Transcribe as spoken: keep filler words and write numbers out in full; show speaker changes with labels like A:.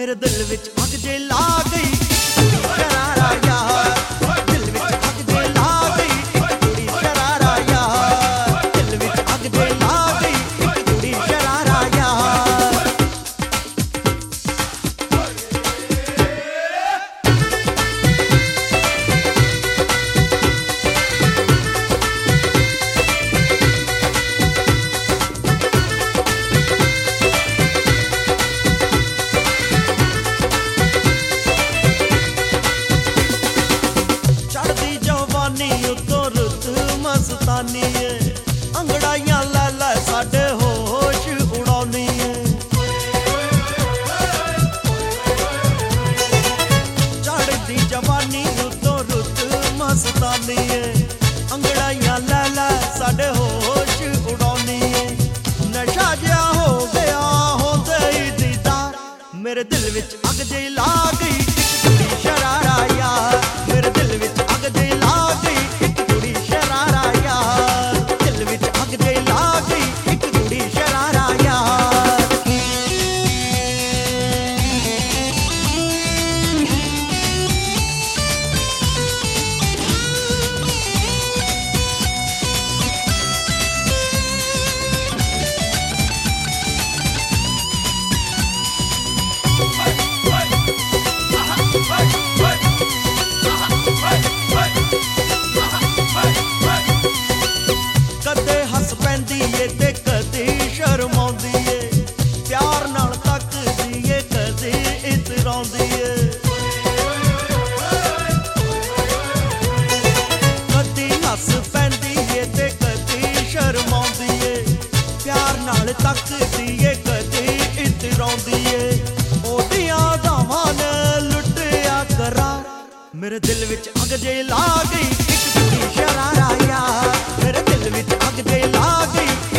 A: मेरे दिल विच अग जे ला गई शरारा यार, दिल विच अग जे ला गई एक कुड़ी शरारा यार, दिल विच अग जे ला गई एक कुड़ी शरारा यार। मस्तानी है अंगड़ाइयां लै लै साडे होश उड़ाउनी है, चढ़दी जवानी उतों रुत मस्तानी है अंगड़ाइयां लै लै साडे होश उड़ाउनी है। नशा जिहा हो गया होंदे ही दीदार, मेरे दिल विच अग जे ला गई एक कुड़ी शरारा यार, मेरे दिल विच अग जे ला गई एक कुड़ी शरारा यार, दिल विच अग जे ला गई एक कुड़ी शरारा यार। कदे हस पैंदी ए ते कदे शर्माउंदी ए, प्यार नाल तकदी ए कदे इतराउंदी ए, कदे हस पैंदी ए ते कदे शर्माउंदी ए, प्यार नाल तकदी ए कदे इतराउंदी ए। ओदियां दावां ने लुटिया करार, मेरे दिल विच अग जे ला गई एक कुड़ी शरारा यार, मेरे दिल विच अग जे ला गई